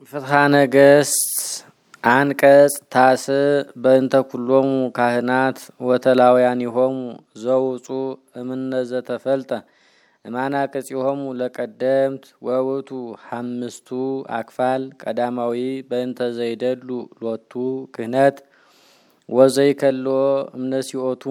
ፍትሐ ነገሥት አንቀጽ ታስ በእንተ ኩሎሙ ካህናት ወተላውያኒሆሙ ዘውፁ እምነዘ ተፈልጠ እማናቅጽሆሙ ለቀደምት ወውቱ ሐምስቱ አክፋል ቀዳማዊ በእንተ ዘይደሉ ሎቱ ክህነት ወዘይከሎ እምነሲኦቱ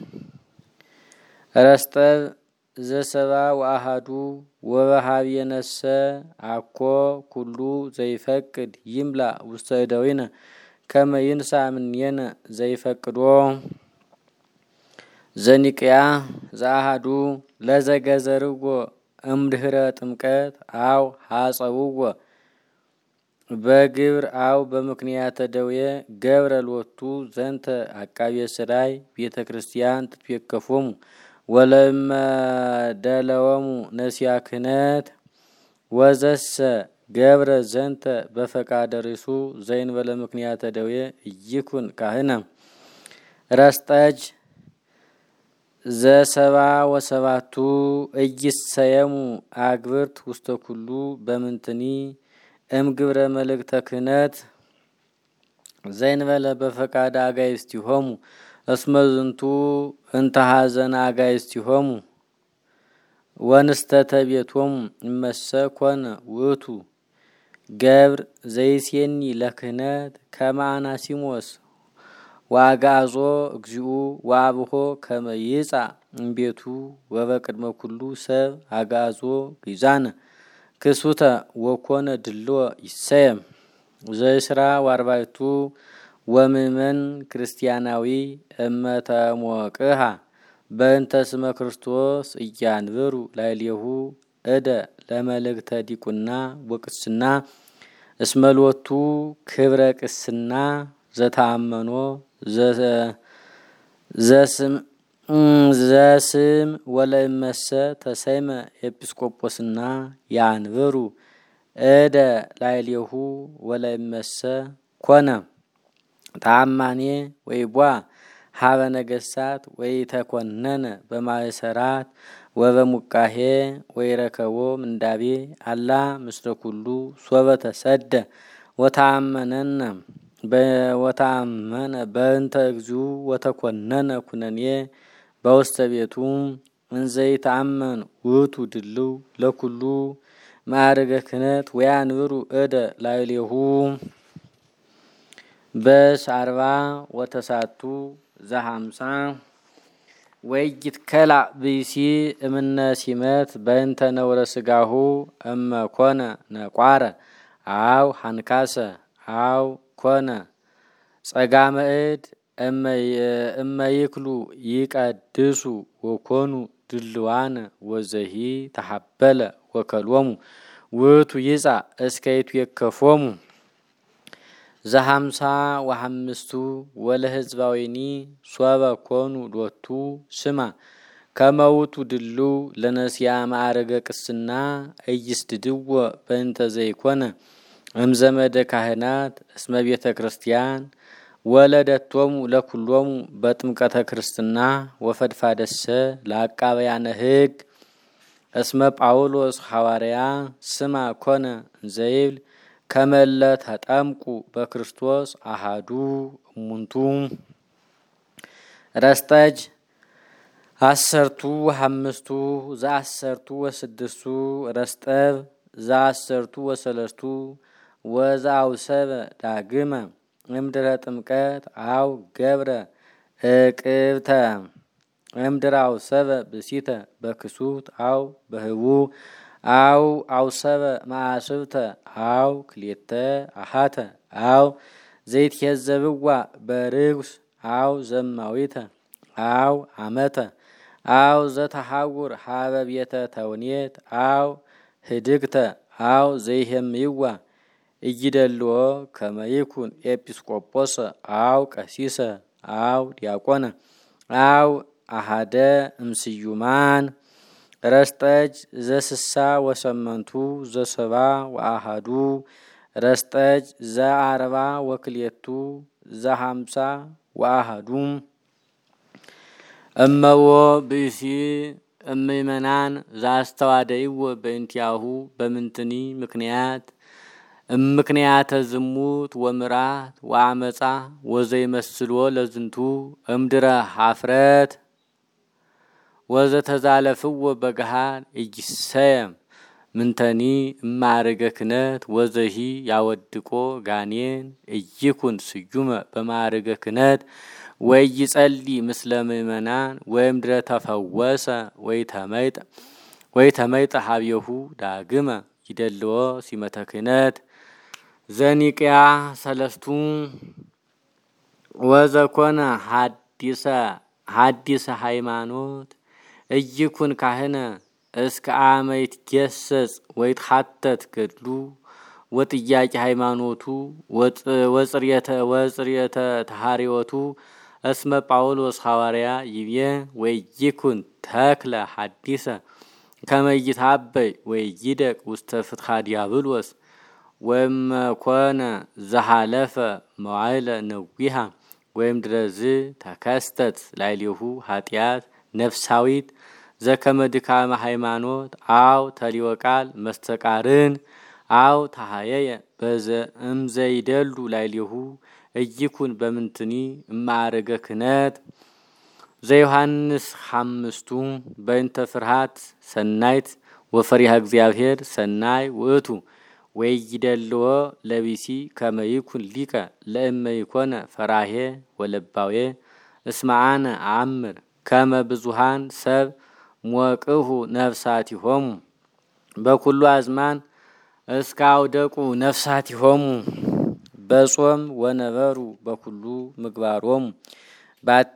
ረስጠብ ዘሰባ ወአሃዱ ወበሃብየነሰ አኮ ኩሉ ዘይፈቅድ ይምላ ውስተ እደዊነ ከመ ይንሳ እምኔነ ዘይፈቅዶ ዘኒቅያ ዘአሃዱ ለዘገዘርዎ እምድህረ ጥምቀት አው ሐጸውዎ በግብር አው በምክንያተ ደውየ ገብረ ሎቱ ዘንተ አቃቤ ሥራይ ቤተ ክርስቲያን ትትወከፎሙ ወለመደለወሙ ነሲያ ክህነት ወዘሰ ገብረ ዘንተ በፈቃደ ርእሱ ዘእንበለ ምክንያተ ደውየ ይኩን ካህነ ረስጠጅ ዘሰባ ወሰባቱ እይሰየሙ አግብርት ውስተ ኩሉ በምንትኒ እምግብረ መልእክተ ክህነት ዘእንበለ በፈቃደ አጋእዝቲሆሙ እስመ ዝንቱ እንተ ሐዘነ አጋእዝቲሆሙ ወንስተተ ቤቶሙ እመሰ ኮነ ውእቱ ገብር ዘይሴኒ ለክህነት ከመ አናሲሞስ ወአግዓዞ እግዚኡ ወአብሆ ከመ ይጻእ እምቤቱ ወበቅድመ ኩሉ ሰብ አግዓዞ ግዛነ ክሱተ ወኮነ ድልዎ ይሰየም ዘእስራ ወአርባዕቱ ወምእመን ክርስቲያናዊ እመተሞቅሃ በእንተ ስመ ክርስቶስ እያንብሩ ላዕሌሁ እደ ለመልእክተ ዲቁና ወቅስና እስመ ሎቱ ክብረ ቅስና ዘተአመኖ ዘስም ወለእመሰ ተሰይመ ኤጲስቆጶስና ያንብሩ እደ ላዕሌሁ ወለእመሰ ኮነ ተአማኔ ወይቧ ሀበ ነገሥታት ወይተኮነነ በማእሰራት ወበሙቃሄ ወይረከቦ ምንዳቤ አላ ምስለ ኩሉ ሶበ ተሰደ ወተአመነ በእንተ እግዚኡ ወተኮነነ ኩነኔ በውስተ ቤቱ እንዘይተአመን ውእቱ ድልው ለኩሉ ማዕርገ ክህነት ወያንብሩ እደ ላዕሌሁ በስ 40 ወተሳቱ ዘ50 ወይትከላ ብእሲ እምነ ሲመት በእንተ ነውረ ስጋሁ እመ ኮነ ነቋረ አው ሐንካሰ አው ኮነ ጸጋመ እድ እመ ይክሉ ይቀድሱ ወኮኑ ድልዋነ ወዘሂ ተሐበለ ወከሎሙ ውእቱ ይጻእ እስከ ይትወከፎሙ ዘ50 ወሐምስቱ ወለሕዝባዊኒ ሶበ ኮኑ ሎቱ ስማ ከመ ውእቱ ድልው ለነሲያ ማዕረገ ቅስና እይስድድዎ በእንተ ዘይኮነ እምዘመደ ካህናት እስመ ቤተ ክርስቲያን ወለደቶሙ ለኩሎሙ በጥምቀተ ክርስትና ወፈድፋደሰ ለአቃበያነ ሕግ እስመ ጳውሎስ ሐዋርያ ስማ ኮነ ዘይብል ከመለ ተጠምቁ በክርስቶስ አሃዱ እሙንቱ ረስጠጅ 10 ወሐምስቱ ዘ10 ወስድስቱ ረስጠብ ዘ10 ወሰለስቱ ወዘአውሰበ ዳግመ እምድረ ጥምቀት አው ገብረ እቅብተ እምድረ አውሰበ ብእሲተ በክሱት አው በህቡ አው አውሰበ ማዕስብተ አው ክልኤተ አሃተ አው ዘይትሄዘብዋ በርግስ አው ዘማዊተ አው አመተ አው ዘተሐውር ሀበ ቤተ ተውኔት አው ህድግተ አው ዘይሄምይዋ እይደልዎ ከመ ይኩን ኤጲስቆጶሰ አው ቀሲሰ አው ዲያቆነ አው አሃደ እምስዩማን ረስጠጅ ዘ60 ወሰመንቱ ዘሰባ ወአሃዱ ረስጠጅ ዘ40 ወክልኤቱ ዘ50 ወአሃዱ እመዎ ብእሲ እምእመናን ዘአስተዋደይዎ በእንቲአሁ በምንትኒ ምክንያት ምክንያተ ዝሙት ወምራት ወአመጻ ወዘይመስሎ ለዝንቱ እምድረ ሀፍረት ወዘተዛለፍዎ በገሃድ እጅሰየም ምንተኒ ማዕርገ ክህነት ወዘሂ ያወድቆ ጋኔን እይኩን ስዩመ በማዕርገ ክህነት ወይጸሊ ምስለ ምእመናን ወእምድረ ተፈወሰ ወይተመይጠ ሀብየሁ ዳግመ ይደልዎ ሲመተ ክህነት ዘኒቅያ ሰለስቱ ወዘኮነ ሀዲሰ ሃይማኖት እይኩን ካህነ እስከ አመይት ገሰጽ ወይትሐተት ገድሉ ወጥያቄ ሃይማኖቱ ወጽርየተ ተሐሪወቱ እስመ ጳውሎስ ሐዋርያ ይብየ ወይኩን ተክለ ሐዲሰ ከመይታበይ ወይይደቅ ውስተ ፍትሐ ዲያብሎስ ወመኮነ ዘሃለፈ መዋዕለ ነዊሃ ወይም ድረዝ ተከስተት ላይሊሁ ኃጢአት ነፍሳዊት ዘከመ ድካመ ሃይማኖት አው ተሊወቃል መስተቃርን አው ተሃየየ በዘ እምዘይደሉ ላይሊሁ እይኩን በምንትኒ ማዕርገ ክህነት ዘዮሐንስ ሐምስቱ በእንተ ፍርሃት ሰናይት ወፈሪሃ እግዚአብሔር ሰናይ ውእቱ ወይደልዎ ለቢሲ ከመይኩን ሊቀ ለእመ ይኮነ ፈራሄ ወለባዌ እስማአነ አምር ከመ ብዙሃን ሰብ ሞቅሁ ነፍሳቲሆሙ በኩሉ አዝማን እስካውደቁ ነፍሳቲሆሙ በጾም ወነበሩ በኩሉ ምግባሮሙ ባቲ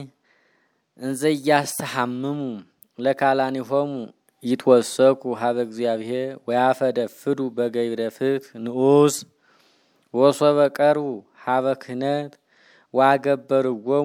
እንዘያስተሐምሙ ለካላኒሆሙ ይትወሰኩ ሀበ እግዚአብሔር ወያፈደፍዱ በገይረ ፍትሕ ንዑስ ወሶበ ቀርቡ ሀበ ክህነት ዋገበርዎሙ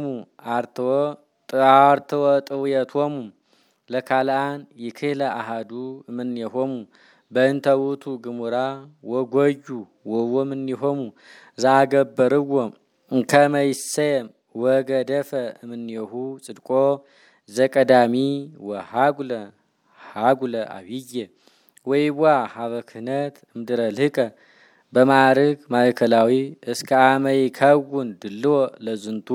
አርትወ ጥውየቶሙ ለካልአን ይክለ አሃዱ እምኔሆሙ በእንተ ውእቱ ግሙራ ወጎዩ ወወምኔሆሙ ዛገበርዎ ከመ ይሰየም ወገደፈ እምኔሁ ጽድቆ ዘቀዳሚ ወሃጉለ አብየ ወይዋ ሀበ ክህነት እምድረ ልህቀ በማዕርግ ማእከላዊ እስከ አመይ ከውን ድልዎ ለዝንቱ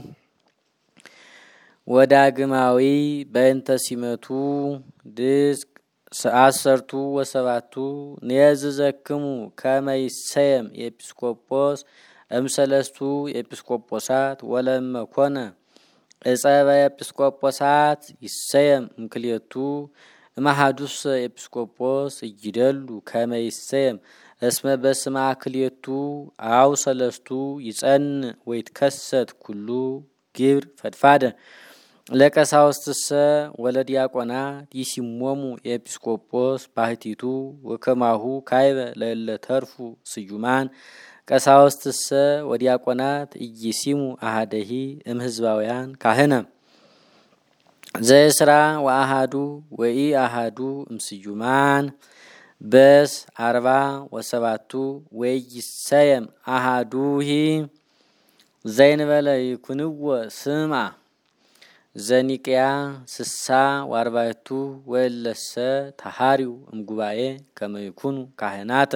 ወዳግማዊ በእንተ ሲመቱ ድስቅ አሰርቱ ወሰባቱ ንየዝዘክሙ ከመ ይሰየም ኤጲስቆጶስ እምሰለስቱ ኤጲስቆጶሳት ወለመ ኮነ እጸበ ኤጲስቆጶሳት ይሰየም እምክልኤቱ እምአሐዱሰ ኤጲስቆጶስ እይደሉ ከመ ይሰየም እስመ በስመ ክልኤቱ አው ሰለስቱ ይጸንዕ ወይትከሰት ኩሉ ግብር ፈድፋደ ለቀሳውስትሰ ወለዲያቆናት ይሲሞሙ ኤጲስቆጶስ ባህቲቱ ወከማሁ ካይበ ለእለ ተርፉ ስዩማን ቀሳውስትሰ ወዲያቆናት እይሲሙ አሃደሂ እምሕዝባውያን ካህነ ዘእስራ ወአሃዱ ወኢ አሃዱ እምስዩማን በስ 47 ወይሰየም አሃዱሂ ዘይንበለ ይኩንዎ ስማ ዘኒቅያ 60 ወለሰ ተሃሪው እምጉባኤ ከመ ይኩኑ ካህናተ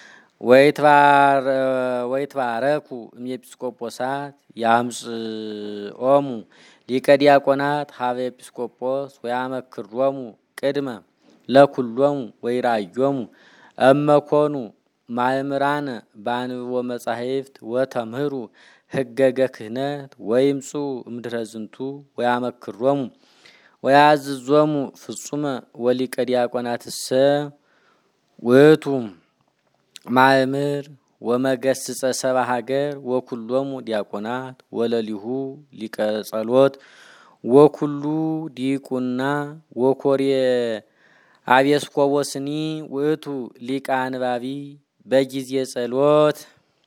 ወይትባረኩ እምኤጲስቆጶሳት ያምጽኦሙ ሊቀ ዲያቆናት ሀበ ኤጲስቆጶስ ወያመክሮሙ ቅድመ ለኩሎሙ ወይራዮሙ እመኮኑ ማእምራነ ባንብቦ መጻሕፍት ወተምህሩ ህገገ ክህነት ወይምጹ እምድረ ዝንቱ ወያመክሮሙ ወያዝዞሙ ፍጹመ ወሊቀ ዲያቆናትሰ ውእቱ ማእምር ወመገስጸ ሰብአ ሀገር ወኩሎሙ ዲያቆናት ወለሊሁ ሊቀ ጸሎት ወኩሉ ዲቁና ወኮርየ አብየስኮቦስኒ ውእቱ ሊቀ አንባቢ በጊዜ ጸሎት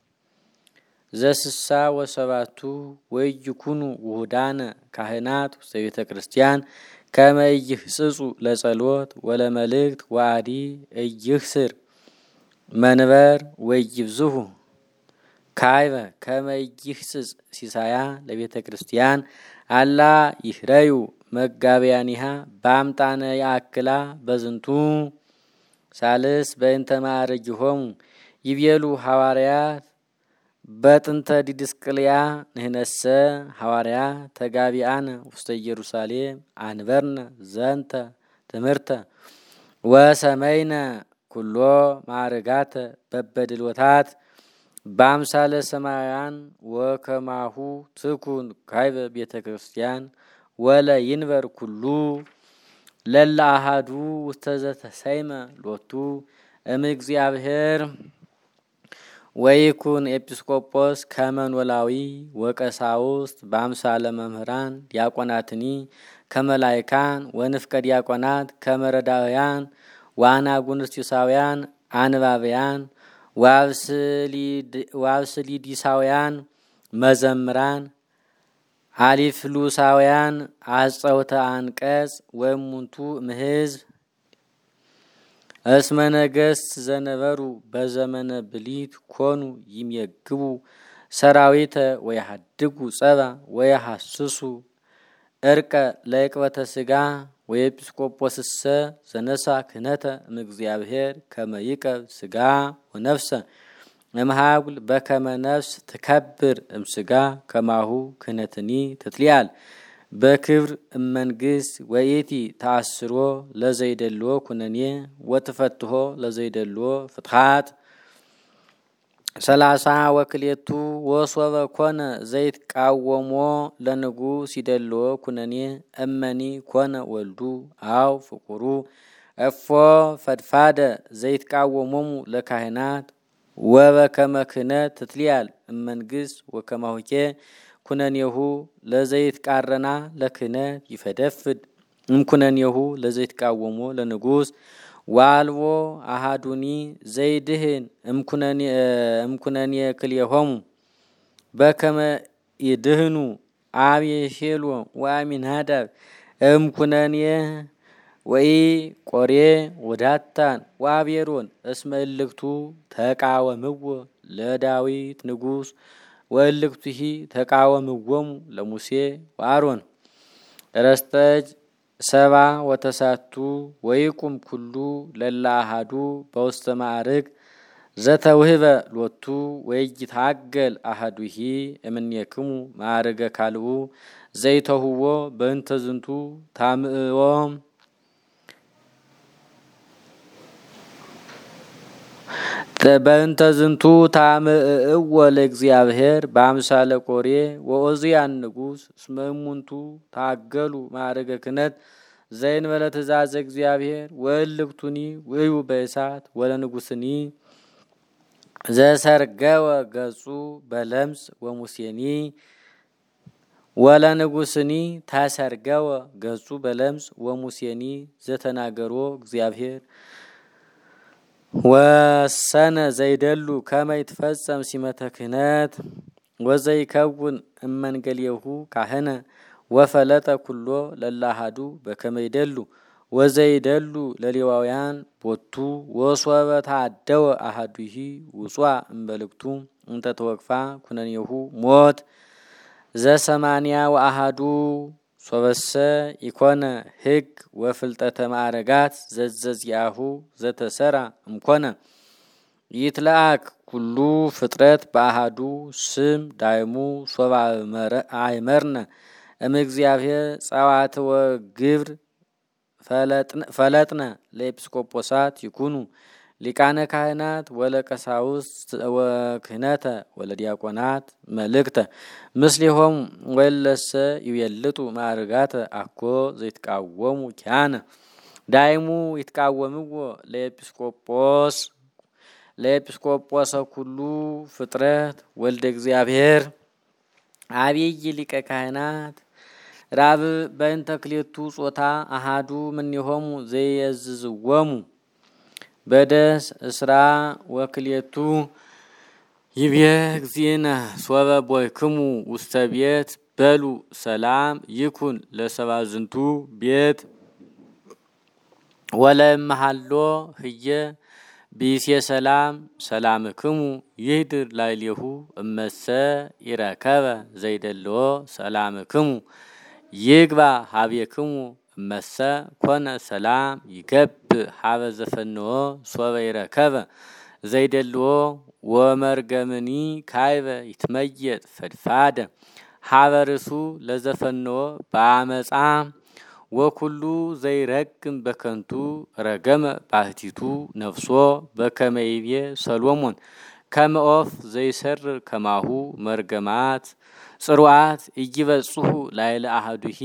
ዘ67 ወይኩኑ ውሁዳነ ካህናት ውስተ ቤተ ክርስቲያን ከመ ይህጽጹ ለጸሎት ወለመልእክት ወአዲ እይህስር መንበር ወይብዝሁ ካይበ ከመ ይህጽጽ ሲሳያ ለቤተ ክርስቲያን አላ ይህረዩ መጋቢያኒሃ በአምጣነ ያክላ በዝንቱ ሳልስ በእንተ ማዕረጊሆሙ ይቤሉ ሐዋርያት በጥንተ ዲድስቅልያ ንህነሰ ሐዋርያት ተጋቢአነ ውስተ ኢየሩሳሌም አንበርነ ዘንተ ትምህርተ ወሰመይነ ኩሎ ማዕርጋተ በበድልወታት በአምሳለ ሰማያውያን ወከማሁ ትኩን ካይበ ቤተ ክርስቲያን ወለ ይንበር ኩሉ ለላ አሃዱ ውስተ ዘተሰይመ ሎቱ እምእግዚአብሔር ወይኩን ኤጲስቆጶስ ከመኖላዊ ወቀሳውስት በአምሳለ መምህራን ዲያቆናትኒ ከመላይካን ወንፍቀ ዲያቆናት ከመረዳውያን ዋናጉንስጢሳውያን አንባብያን ዋብስሊዲሳውያን መዘምራን አሊፍሉሳውያን አጸውተ አንቀጽ ወሙንቱ እምሕዝብ እስመ ነገሥት ዘነበሩ በዘመነ ብሊት ኮኑ ይሜግቡ ሰራዊተ ወያሃድጉ ጸባ ወያሐስሱ እርቀ ለዕቅበተ ሥጋ ወኤጲስቆጶስሰ ዘነሳ ክህነተ እምእግዚአብሔር ከመ ይቀብ ሥጋ ወነፍሰ እምሃጉል በከመ ነፍስ ትከብር እምሥጋ ከማሁ ክህነትኒ ትትሊአል በክብር እመንግሥት ወኢቲ ተአስሮ ለዘይደልዎ ኩነኔ ወትፈትሖ ለዘይደልዎ ፍትሐት 30 ወክልኤቱ ወሶበ ኮነ ዘይትቃወሞ ለንጉሥ ይደልዎ ኩነኔ እመኒ ኮነ ወልዱ አው ፍቁሩ እፎ ፈድፋደ ዘይትቃወሞሙ ለካህናት ወበከመ ክህነት ትትሊአል እመንግሥት ወከማሁኬ ኩነኔሁ ለዘይትቃረና ለክህነት ይፈደፍድ እምኩነኔሁ ለዘይትቃወሞ ለንጉሥ ዋልቦ አሃዱኒ ዘይድህን እምኩነኔ ክልኤሆሙ በከመ ይድህኑ አብየሄሎ ወአሚናዳብ እምኩነኔ ወኢ ቆሬ ወዳታን ወአብየሮን እስመ እልክቱ ተቃወምዎ ለዳዊት ንጉሥ ወእልክቱሂ ተቃወምዎሙ ለሙሴ ወአሮን ረስተጅ 70 ወተሳቱ ወይቁም ኩሉ ለላ አሃዱ በውስተ ማዕርግ ዘተውህበ ሎቱ ወይይታገል አሃዱሂ እምኔክሙ ማዕርገ ካልኡ ዘይተውህቦ በእንተ ዝንቱ ታምዕዎ በእንተ ዝንቱ ታምዕዎ ለእግዚአብሔር በአምሳለ ቆሬ ወኦዝያን ንጉሥ እስመ እሙንቱ ታገሉ ማዕርገ ክህነት ዘእንበለ ትእዛዘ እግዚአብሔር ወእልክቱኒ ውእዩ በእሳት ወለንጉሥኒ ዘሰርገወ ገጹ በለምጽ ወሙሴኒ ወለንጉሥኒ ተሰርገወ ገጹ በለምጽ ወሙሴኒ ዘተናገሮ እግዚአብሔር ወሰነ ዘይደሉ ከመ ይትፈጸም ሲመተ ክህነት ወዘይከውን እመንገልየሁ ካህነ ወፈለጠ ኩሎ ለላ አሃዱ በከመ ይደሉ ወዘይደሉ ለሌዋውያን ቦቱ ወሶበ ታደወ አሃዱሂ ውጹአ እምበልክቱ እንተ ተወክፋ ኩነኔሁ ሞት ዘሰማንያ ወአሃዱ ሶበሰ ኢኮነ ሕግ ወፍልጠተ ማዕረጋት ዘዘዚያሁ ዘተሰራ እምኮነ ይትለአክ ኩሉ ፍጥረት በአሃዱ ስም ዳይሙ ሶባ አይመርነ እምእግዚአብሔር ጸዋትወ ግብር ፈለጥነ ለኤጲስቆጶሳት ይኩኑ ሊቃነ ካህናት ወለቀሳውስት ወክህነተ ወለዲያቆናት መልእክተ ምስሊሆሙ ወለሰ ይቤልጡ ማዕርጋተ አኮ ዘይትቃወሙ ኪያነ ዳይሙ ይትቃወምዎ ለኤጲስቆጶሰ ኩሉ ፍጥረት ወልደ እግዚአብሔር አብይ ሊቀ ካህናት ራብ በእንተ ክልኤቱ ጾታ አሃዱ እምኔሆሙ ዘየዝዝዎሙ በደስ እስራ ወክልኤቱ ይቤ እግዚእነ ሶበ ቦይክሙ ውስተ ቤት በሉ ሰላም ይኩን ለሰብአ ዝንቱ ቤት ወለእምሃሎ ህየ ቢሴ ሰላም ሰላምክሙ ይህድር ላዕሌሁ እመሰ ይረከበ ዘይደልዎ ሰላምክሙ ይግባ ሀቤክሙ እመሰ ኮነ ሰላም ይገብእ ሀበ ዘፈንዎ ሶበ ይረከበ ዘይደልዎ ወመርገምኒ ካይበ ይትመየጥ ፈድፋደ ሀበርሱ ለዘፈንዎ በአመፃ ወኩሉ ዘይረግም በከንቱ ረገመ ባህቲቱ ነፍሶ በከመይቤ ሰሎሞን ከመኦፍ ዘይሰርር ከማሁ መርገማት ጽሩዓት እይበጽሑ ላይለ አሐዱሂ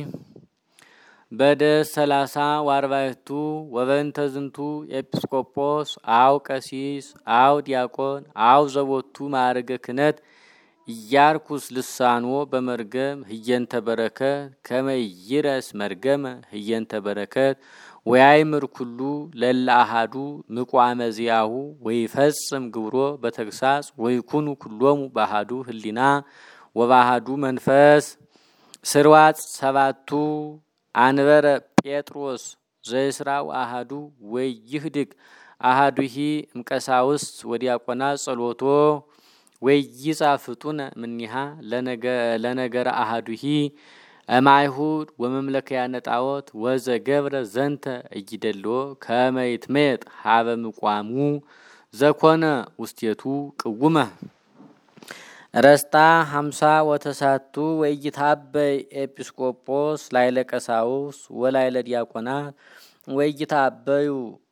በደስ 30 ወአርባዕቱ ወበንተ ዝንቱ ኤጲስቆጶስ አው ቀሲስ አው ዲያቆን አው ዘቦቱ ማዕረገ ክህነት ኢያርኩስ ልሳንዎ በመርገም ህየንተ በረከት ከመይረስ መርገመ ህየንተ በረከት ወያይምር ኩሉ ለለ አሐዱ ምቋመ ዚአሁ ወይፈጽም ግብሮ በተግሳጽ ወይኩኑ ኩሎሙ በአሐዱ ህሊና ወባሃዱ መንፈስ ስርዋጽ 7 አንበረ ጴጥሮስ ዘይስራው አሐዱ ወይህድግ አሐዱሂ እምቀሳውስት ወዲያቆናት ጸሎቶ ወይጻፍጡነ ምኒሃ ለነገረ አሐዱሂ እማይሁድ ወመምለከያነ ጣዖት ወዘገብረ ዘንተ እይደልዎ ከመይትመየጥ ሀበ ምቋሙ ዘኮነ ውስቴቱ ቅውመ ረስታ 50 ወተሳቱ ወይታበይ ኤጲስቆጶስ ላይለ ቀሳውስ ወላይለ ዲያቆናት ወይታበዩ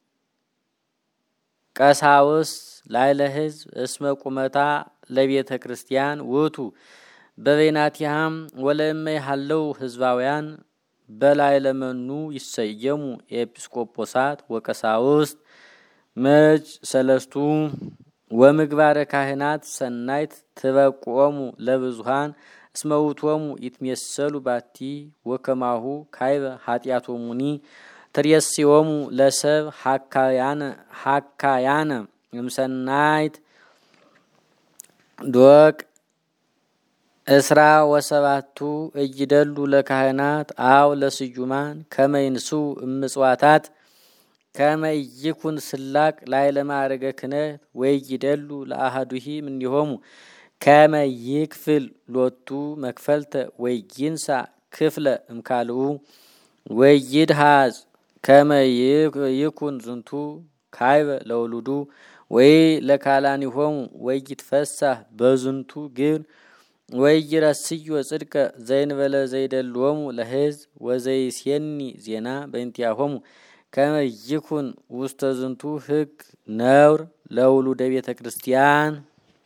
ቀሳውስ ላይለ ህዝብ እስመ ቁመታ ለቤተ ክርስቲያን ውቱ በቤናቲሃም ወለመይ ሀለው ህዝባውያን በላይለ መኑ ይሰየሙ ኤጲስቆጶሳት ወቀሳውስት መጅ 3 ወምግባረ ካህናት ሰናይት ትበቁሙ ለብዙሃን እስመውቶሙ ይትመሰሉ ባቲ ወከማሁ ካይበ ኃጢአቶሙኒ ትርየሲዮሙ ለሰብ ሐካያነ እምሰናይት ዶቅ 17 እይደሉ ለካህናት አው ለስዩማን ከመይንሱ እምጽዋታት ከመይኩን ስላቅ ላይለ ማዕረገ ክህነት ወይይደሉ ለአሐዱሂ ምንሆሙ ከመይክፍል ሎቱ መክፈልተ ወይይንሳ ክፍለ እምካልኡ ወይድሃዝ ከመይኩን ዝንቱ ካይበ ለውሉዱ ወይ ለካላኒሆሙ ወይትፈሳህ በዝንቱ ግብር ወይረስዮ ጽድቀ ዘይንበለ ዘይደልዎሙ ለሕዝብ ወዘይሴኒ ዜና በእንቲአሆሙ ከመይኩን ውስተ ዝንቱ ህግ ነውር ለውሉደ ቤተ ክርስቲያን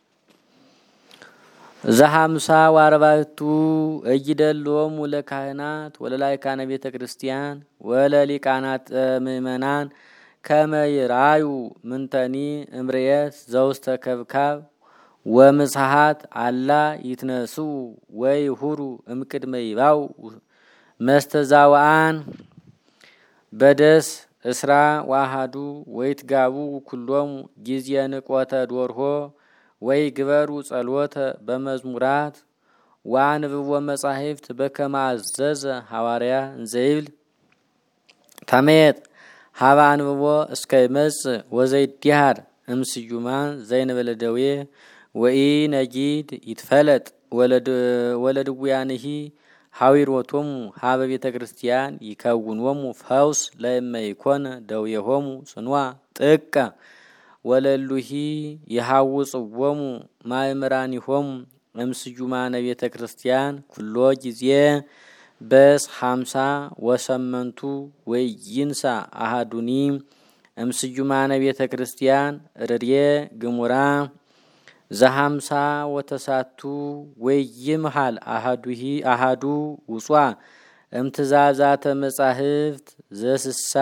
ዘ50 ወአርባዕቱ እይደልዎሙ ለካህናት ወለላይካነ ቤተ ክርስቲያን ወለሊቃናት ምእመናን ከመይራዩ ምንተኒ እምርየት ዘውስተ ከብካብ ወምጽሐት አላ ይትነሱ ወይሁሩ እምቅድመ ይባው መስተዛዋን በደስ 10 ወአሐዱ ወይትጋቡ ኩሎሙ ጊዜ ንቆተ ዶርሆ ወይ ግበሩ ጸሎተ በመዝሙራት ወአንብቦ መጻሕፍት በከመ አዘዘ ሐዋርያ እንዘይብል ተመየጥ ሀበ አንብቦ እስከ ይመጽእ ወዘይድሃር እምስዩማን ዘይንበለ ደዌ ወኢ ነጊድ ይትፈለጥ ወለድውያንሂ ሐዊሮቶሙ ሀበ ቤተ ክርስቲያን ይከውንዎሙ ፈውስ ለእመይኮነ ደዌሆሙ ጽንዋ ጥቀ ወለሉሂ ይሐውጽዎሙ ማእምራኒሆሙ እምስዩማነ ቤተ ክርስቲያን ኩሎ ጊዜ በስ 58 ወይይንሳ አሐዱኒ እምስዩማነ ቤተ ክርስቲያን ርድየ ግሙራ ዘ50 ወተሳቱ ወይምሃል አሐዱ ውጿ እምትእዛዛተ መጻሕፍት ዘ60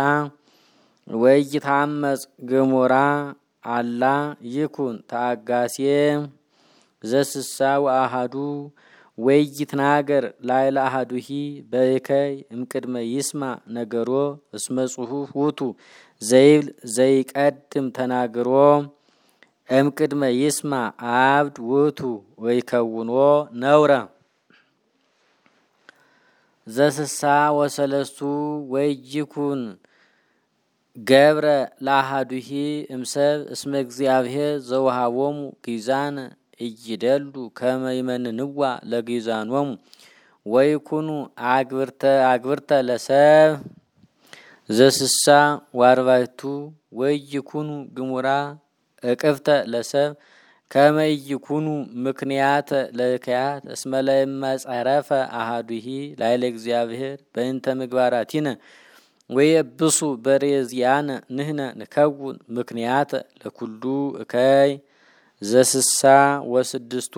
ወይታመጽ ግሙራ አላ ይኩን ተአጋሴ ዘ60 ወአሐዱ ወይትናገር ላይለ አሐዱሂ በከይ እምቅድመ ይስማ ነገሮ እስመ ጽሑፍ ውቱ ዘይብል ዘይቀድም ተናግሮ እምቅድመ ይስማ አብድ ውቱ ወይከውኖ ነውረ ዘ60 ወሰለስቱ ወይኩን ገብረ ለአሐዱሂ እምሰብ እስመ እግዚአብሔር ዘወሃቦሙ ግዛነ እይደሉ ከመይመንንዋ ለግዛኖሙ ወይኩኑ አግብርተ ለሰብ ዘ60 ወአርባዕቱ ወይኩኑ ግሙራ እቅፍተ ለሰብ ከመ ይኩኑ ምክንያተ ለክያት እስመ ለመጸረፈ አሐዱሂ ላዕለ እግዚአብሔር በእንተ ምግባራቲነ ወየብሱ በሬዝያነ ንሕነ ንከውን ምክንያተ ለኩሉ እከይ ዘስሳ ወስድስቱ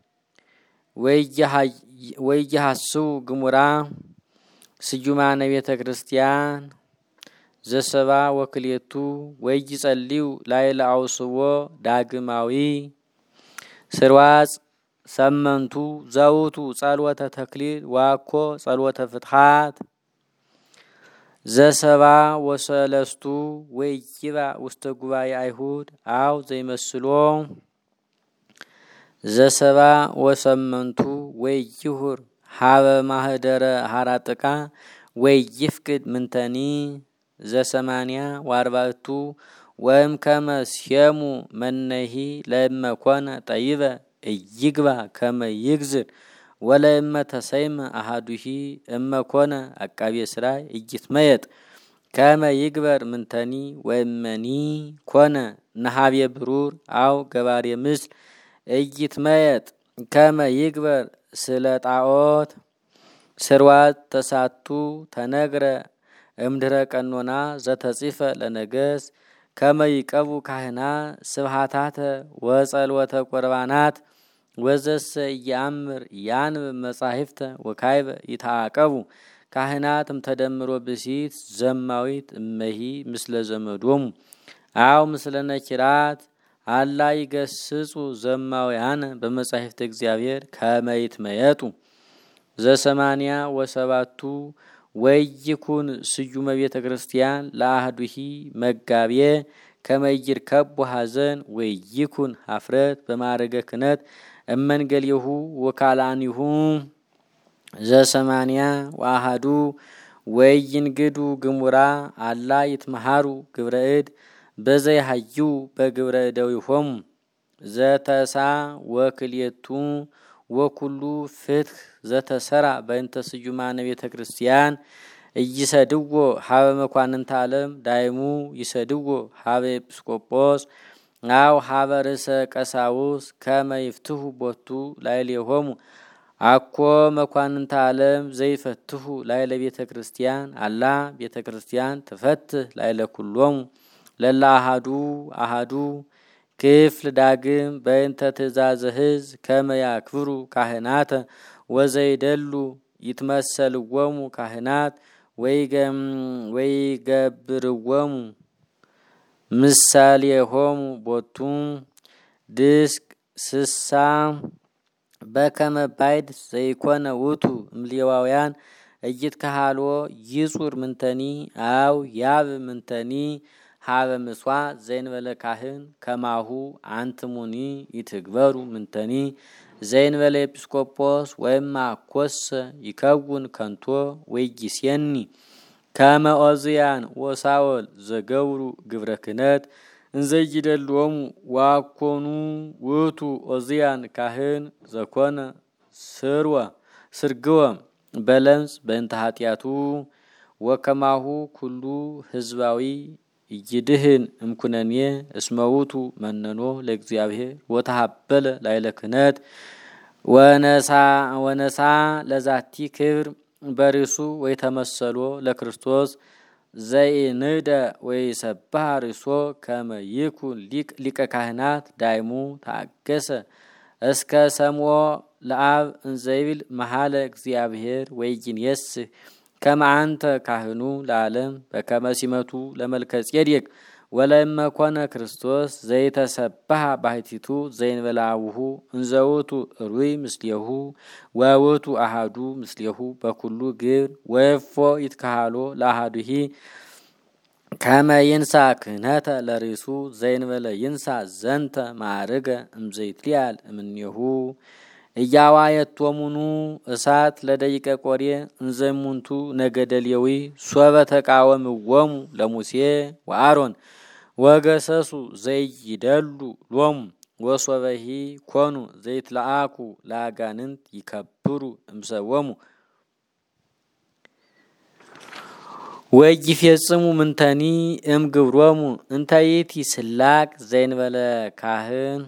ወይሃስው ግሙራ ስዩማነ ቤተ ክርስቲያን ዘሰባ ወክልኤቱ ወይጸልዩ ላዕለ አውስቦ ዳግማዊ ስርዋጽ ሰመንቱ ዘውቱ ጸሎተ ተክሊል ዋኮ ጸሎተ ፍትሐት ዘሰባ ወሰለስቱ ወይይባ ውስተ ጉባኤ አይሁድ አው ዘይመስሎ ዘሰባ ወሰመንቱ ወይይሁር ሀበ ማህደረ ሀራጥቃ ወይይፍቅድ ምንተኒ ዘሰማንያ ወአርባዕቱ ወእም ከመ ሲየሙ መነሂ ለእመኮነ ጠይበ እይግባ ከመ ይግዝር ወለእመ ተሰይመ አሐዱሂ እመኮነ አቃቤ ሥራይ ኢይትመየጥ ከመ ይግበር ምንተኒ ወእመኒ ኮነ ነሃቤ ብሩር አው ገባሬ ምስል ኢይትመየጥ ከመ ይግበር ስለ ጣዖት ስርዋት ተሳቱ ተነግረ እምድረ ቀኖና ዘተጽፈ ለነገስ ከመ ይቀቡ ካህና ስብሃታተ ወጸልወተ ቁርባናት ወዘሰ ያምር ያንብ መጻሕፍተ ወካይበ ይታቀቡ ካህናትም ተደምሮ ብሲት ዘማዊት እመሂ ምስለ ዘመዶሙ አው ምስለ ነኪራት አላ ይገስጹ ዘማውያን በመጻሕፍተ እግዚአብሔር ከመ ይትመየጡ ዘሰማንያ ወሰባቱ ወይኩን ስዩመ ቤተ ክርስቲያን ለአህዱሂ መጋቤ ከመ ይርከቡ ሐዘን ወይኩን ኀፍረት በማረገ ክህነት እመንገልየሁ ወካላኒሁ ዘሰማንያ ወአሐዱ ወይንግዱ ግሙራ አላ ይትመሃሩ ግብረ እድ በዘይሃዩ በግብረ እደዊሆሙ ዘተሳ ወክልኤቱ ወኩሉ ፍትሕ ዘተሰራ በእንተ ስዩማነ ቤተ ክርስቲያን እይሰድዎ ሀበ መኳንንተ ዓለም ዳይሙ ይሰድዎ ሀበ ኤጲስቆጶስ አው ሀበ ርእሰ ቀሳውስ ከመ ይፍትሑ ቦቱ ላዕሌሆሙ አኮ መኳንንተ ዓለም ዘይፈትሑ ላዕለ ቤተ ክርስቲያን አላ ቤተ ክርስቲያን ትፈትሕ ላዕለ ኩሎሙ ለላ አሐዱ ክፍል ዳግም በእንተ ትእዛዘ ሕዝብ ከመ ያክብሩ ካህናተ ወዘይደሉ ይትመሰልዎሙ ካህናት ወይገብርዎሙ ምሳሌሆሙ ቦቱ ድስቅ ስሳ በከመ ባይድ ዘይኮነ ውእቱ እምሌዋውያን እይትከሃልዎ ይጹር ምንተኒ አው ያብ ምንተኒ ሀበ ምስዋዕ ዘእንበለ ካህን ከማሁ አንትሙኒ ይትግበሩ ምንተኒ ዘእንበለ ኤጲስቆጶስ ወእማ ኮሰ ይከውን ከንቶ ወይጊሴኒ ከመ ኦዝያን ወሳወል ዘገብሩ ግብረ ክህነት እንዘይደልዎሙ ዋኮኑ ውእቱ ኦዝያን ካህን ዘኮነ ስርግወ በለምጽ በእንተ ኃጢአቱ ወከማሁ ኩሉ ህዝባዊ ይድህን እምኩነኔ እስመ ውእቱ መነኖ ለእግዚአብሔር ወተሃበለ ላዕለ ክህነት ወነሳ ለዛቲ ክብር በርእሱ ወይተመሰሎ ለክርስቶስ ዘይንደ ወይሰብሐ ርእሶ ከመ ይኩን ሊቀ ካህናት ዳይሙ ታገሰ እስከ ሰምዖ ለአብ እንዘይብል መሐለ እግዚአብሔር ወይይንየስህ ከመ አንተ ካህኑ ለዓለም በከመ ሲመቱ ለመልከ ጼዴቅ ወለእመ ኮነ ክርስቶስ ዘይተሰብሐ ባሕቲቱ ዘእንበለ አቡሁ እንዘ ውእቱ ሩይ ምስሌሁ ወውእቱ አሐዱ ምስሌሁ በኩሉ ግብር ወእፎ ይትከሃሎ ለአሐዱሂ ከመ ይንሣ ክህነተ ለርእሱ ዘእንበለ ይንሣ ዘንተ ማዕርገ እምዘይትሊአል እምኔሁ እያዋየቶሙኑ እሳት ለደቂቀ ቆሬ እንዘሙንቱ ነገደ ሌዊ ሶበ ተቃወምዎሙ ለሙሴ ወአሮን ወገሰሱ ዘይደሉ ሎሙ ወሶበሂ ኮኑ ዘይትለአኩ ለአጋንንት ይከብሩ እምሰቦሙ ወይፈጽሙ ምንተኒ እምግብሮሙ እንታይቲ ስላቅ ዘይንበለ ካህን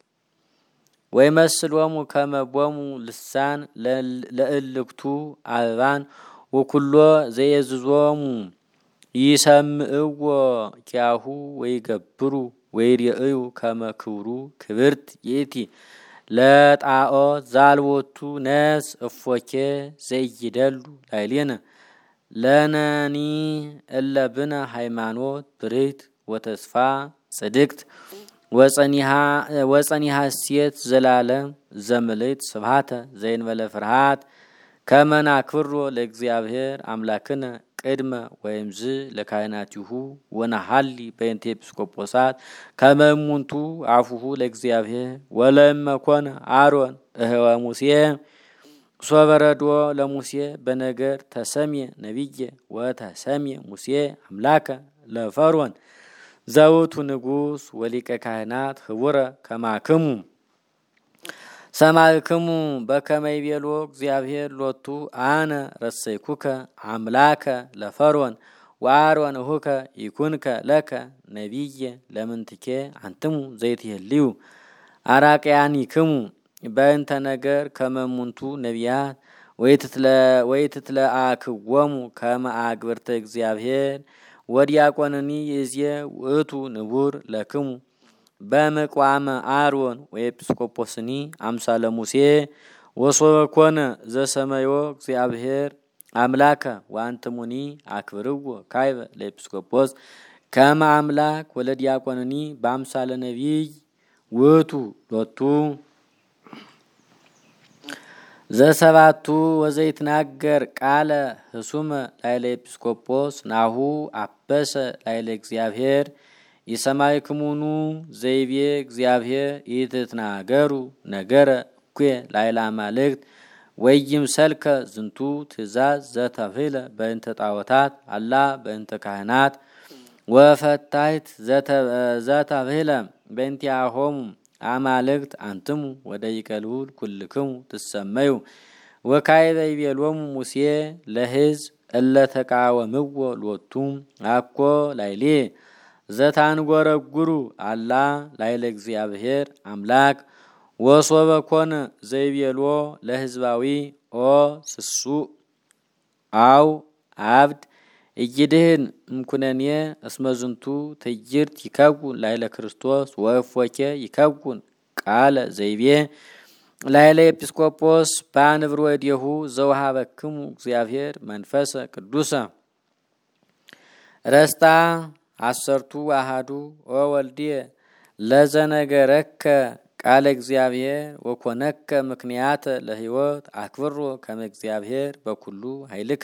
ወይመስሎሙ ከመቦሙ ልሳን ለእልክቱ አበባን ወኩሎ ዘየዝዞሙ ይሰምዕዎ ኪያሁ ወይገብሩ ወይርእዩ ከመክብሩ ክብርት ይእቲ ለጣኦ ዛልወቱ ነስ እፎኬ ዘይደሉ ላይሌነ ለነኒ እለብነ ሃይማኖት ብርህት ወተስፋ ጽድቅት ወጸኒሃ እሴት ዘላለም ዘምልዕት ስብሐተ ዘይንበለ ፍርሃት ከመና ክብሮ ለእግዚአብሔር አምላክነ ቅድመ ወይምዝ ለካህናቲሁ ወነሐሊ በእንተ ኤጲስቆጶሳት ከመሙንቱ አፉሁ ለእግዚአብሔር ወለመኮነ አሮን እህወ ሙሴ ሶበረዶ ለሙሴ በነገር ተሰምየ ነቢየ ወተሰምየ ሙሴ አምላከ ለፈርዖን ዘውቱ ንጉስ ወሊቀ ካህናት ህቡረ ከማክሙ ሰማዕክሙ በከመይ ቤሎ እግዚአብሔር ሎቱ አነ ረሰይኩከ አምላከ ለፈርዖን ወአሮን እሁከ ይኩንከ ለከ ነቢየ ለምንትኬ አንትሙ ዘይትሄልዩ አራቅያኒክሙ በእንተ ነገር ከመሙንቱ ነቢያት ወይትትለአክዎሙ ከመ አግብርተ እግዚአብሔር ወዲያቆንኒ ይእዜ ውእቱ ንቡር ለክሙ በመቋመ አሮን ወኤጲስቆጶስኒ አምሳለ ሙሴ ወሶበ ኮነ ዘሰመዮ እግዚአብሔር አምላከ ወአንትሙኒ አክብርዎ ካይበ ለኤጲስቆጶስ ከመ አምላክ ወለዲያቆንኒ በአምሳለ ነቢይ ውእቱ ሎቱ ዘሰባቱ ወዘይትናገር ቃለ ህሱመ ላይለ ኤጲስቆጶስ ናሁ አበሰ ላይለ እግዚአብሔር ይሰማይክሙኑ ዘይቤ እግዚአብሔር ይትትናገሩ ነገረ እኩየ ላይለ አማልክት ወይም ሰልከ ዝንቱ ትእዛዝ ዘተብህለ በእንተ ጣዖታት አላ በእንተ ካህናት ወፈታይት ዘተብህለ በእንቲአሆሙ አማልክት አንትሙ ወደቂቀ ልዑል ኩልክሙ ትሰመዩ ወካዕበ ይቤሎሙ ሙሴ ለሕዝብ እለ ተቃወምዎ ሎቱ አኮ ላይሌ ዘታንጐረጕሩ አላ ላይለ እግዚአብሔር አምላክ ወሶበ ኮነ ዘይቤሎ ለሕዝባዊ ኦ ስሱዕ አው አብድ እይድህን እምኩነኔ እስመ ዝንቱ ትዕይርት ይከውን ላይለ ክርስቶስ ወእፎኬ ይከውን ቃለ ዘይቤ ላይለ ኤጲስቆጶስ በአንብሮ እዴሁ ዘውሃበክሙ እግዚአብሔር መንፈሰ ቅዱሰ ረስታ አሰርቱ አሃዱ ወወልድየ ለዘነገረከ ቃለ እግዚአብሔር ወኮነከ ምክንያተ ለሕይወት አክብሮ ከመ እግዚአብሔር በኩሉ ኃይልከ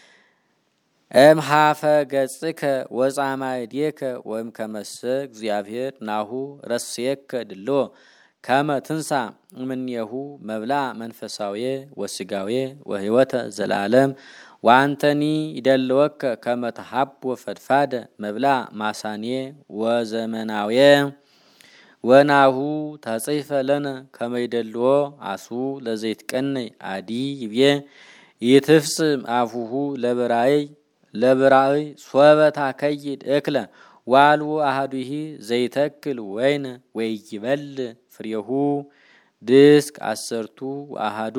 እምሃፈ ገጽከ ወጻማ እዴከ ወይም ከመሰ እግዚአብሔር ናሁ ረስየከ ድሎ ከመ ትንሳ እምኔሁ መብላ መንፈሳዊ ወስጋዊ ወሕይወተ ዘላለም ዋንተኒ ይደልወከ ከመ ተሃቦ ፈድፋደ መብላ ማሳኔ ወዘመናዊ ወናሁ ተጽሕፈ ለነ ከመ ይደልዎ አሱ ለዘይትቀነይ አዲ ይቤ ይትፍጽም አፉሁ ለብራይ ሶበታ ከይድ እክለ ዋልዎ አሃዱሂ ዘይተክል ወይነ ወይይበል ፍሬሁ ድስክ አሰርቱ አሃዱ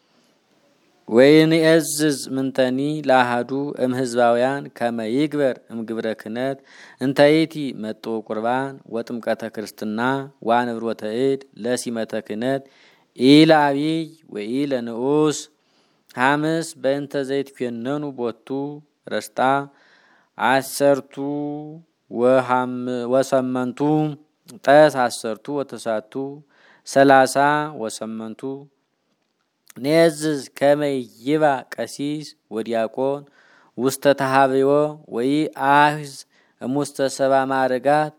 ወይንእዝዝ ምንተኒ ለአሃዱ እምሕዝባውያን ከመ ይግበር እምግብረ ክህነት እንተይቲ መጦ ቁርባን ወጥምቀተ ክርስትና ወአንብሮተ እድ ለሲመተ ክህነት ኢለ አቢይ ወኢለ ንዑስ ሐምስ በእንተ ዘይትፌነኑ ቦቱ ረስታ አሰርቱ ወሰመንቱ ጠስ አሰርቱ ወተሳቱ 30 ወሰመንቱ ነዝዝ ከመ ይባ ቀሲስ ወዲያቆን ውስተ ተሃብዮ ወይ አህዝ እሙስተ ሰባ ማዕርጋት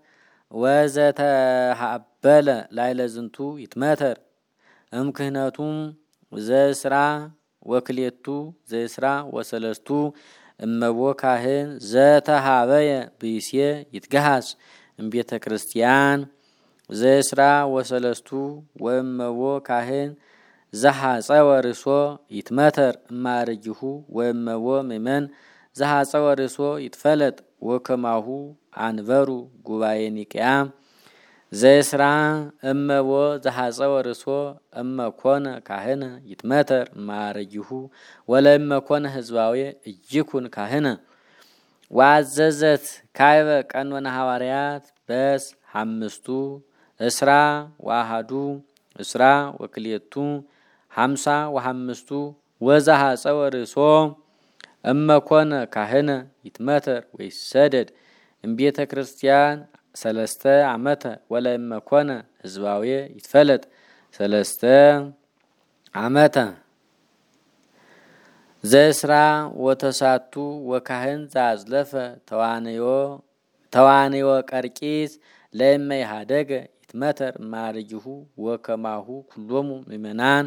ወዘተሃበለ ላይለ ዝንቱ ይትመተር እምክህነቱም ዘስራ ወክሌቱ ዘስራ ወሰለስቱ እመቦ ካህን ዘተሃበየ ብእሴ ይትገሃስ እምቤተ ክርስቲያን ዘስራ ወሰለስቱ ወእመቦ ካህን ዘሐፀወ ርእሶ ይትመተር እማርጅሁ ወእመቦ ምእመን ዘሐፀወ ርእሶ ይትፈለጥ ወከማሁ አንበሩ ጉባኤ ኒቅያ ዘስራ እመቦ ዘሐፀወ ርእሶ እመኮነ ካህነ ይትመተር ማረጅሁ ወለእመኮነ ህዝባዊ እጅኩን ካህነ ወአዘዘት ካይበ ቀኖና ሐዋርያት በስ ሐምስቱ እስራ ወአሐዱ እስራ ወክልኤቱ 55 ወዘሐፀወ ርእሶ እመኮነ ካህነ ይትመተር ወይሰደድ እምቤተ ክርስቲያን 3 ዓመተ ወለእመኮነ ህዝባዊ ይትፈለጥ 3 ዓመተ ዘስራ ወተሳቱ ወካህን ዘአዝለፈ ተዋንዮ ቀርቂስ ለእመይ ሀደገ ይትመተር ማርጅሁ ወከማሁ ኩሎሙ ምእመናን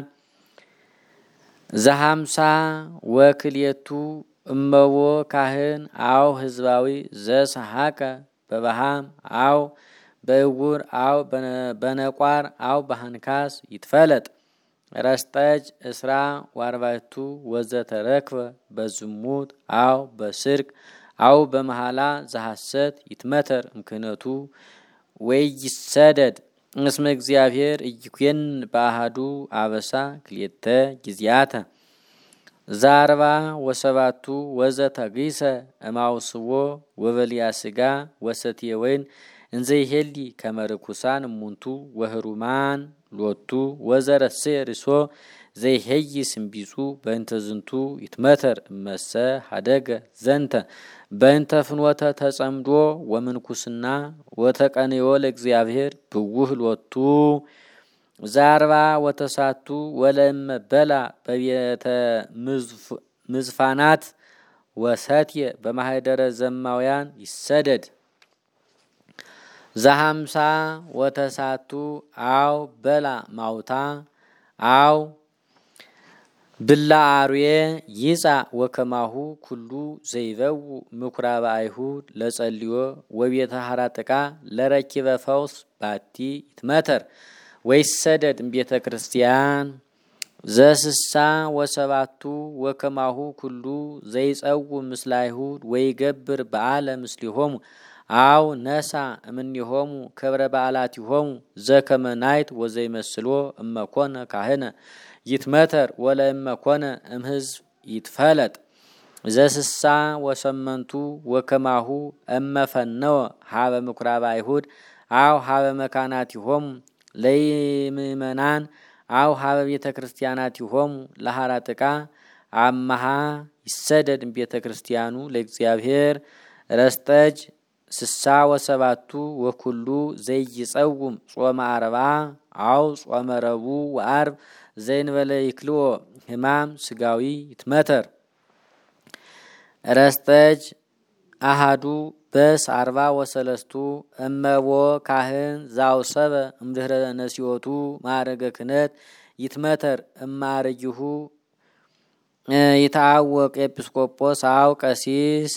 ዘ50 ወክልኤቱ እመቦ ካህን አው ህዝባዊ ዘሰሐቀ በባሃም አው በእውር አው በነቋር አው በሃንካስ ይትፈለጥ ረስጠጅ እስራ ወአርባዕቱ ወዘተረክበ በዝሙት አው በስርቅ አው በመሃላ ዘሐሰት ይትመተር እምክህነቱ ወይሰደድ እስመ እግዚአብሔር እይኩን በአሐዱ አበሳ ክልኤተ ጊዜያተ ዛርባ ወሰባቱ ወዘተግሰ እማውስዎ ወበልያ ስጋ ወሰትየ ወይን እንዘይሄሊ ከመርኩሳን እሙንቱ ወህሩማን ሎቱ ወዘረስየ ርእሶ ዘይሄይስ እምቢጹ በእንተ ዝንቱ ይትመተር እመሰ ሀደገ ዘንተ በእንተ ፍኖተ ተጸምዶ ወምንኩስና ወተቀንዮ ለእግዚአብሔር ብውህ ሎቱ ዛርባ ወተሳቱ ወለእመ በላ በቤተ ምዝፋናት ወሰትየ በማህደረ ዘማውያን ይሰደድ ዘ50 ወተሳቱ አው በላ ማውታ አው ብላ አርዌ ይጻ ወከማሁ ኩሉ ዘይበው ምኩራበ አይሁድ ለጸልዮ ወቤተ ሐራጥቃ ለረኪበ ፈውስ ባቲ ይትመተር ወይሰደድ እምቤተ ክርስቲያን ዘ60 ወሰባቱ ወከማሁ ኩሉ ዘይጸው ምስለ አይሁድ ወይገብር በዓለ ምስሊሆሙ አው ነሳ እምኔሆሙ ክብረ በዓላቲሆሙ ዘከመ ናይት ወዘይመስሎ እመኮነ ካህነ ይትመተር ወለእመኮነ እምሕዝብ ይትፈለጥ ዘ60 ወሰመንቱ ወከማሁ እመፈነወ ሀበ ምኩራበ አይሁድ አው ሀበ መካናቲሆሙ ለምእመናን አው ሀበ ቤተ ክርስቲያናቲሆሙ ለሐራጥቃ አመሃ ይሰደድ እምቤተ ክርስቲያኑ ለእግዚአብሔር ረስጠጅ 60 ወሰባቱ ወኩሉ ዘይጸውም ጾመ 40 አው ጾመ ረቡዕ ወዓርብ ዘይንበለ ይክልዎ ሕማም ስጋዊ ይትመተር ረስጠጅ አሃዱ በስ 43 እመቦ ካህን ዛውሰበ እምድህረ ነሲዮቱ ማዕረገ ክህነት ይትመተር እማርጅሁ ይታወቅ ኤጲስቆጶስ አው ቀሲስ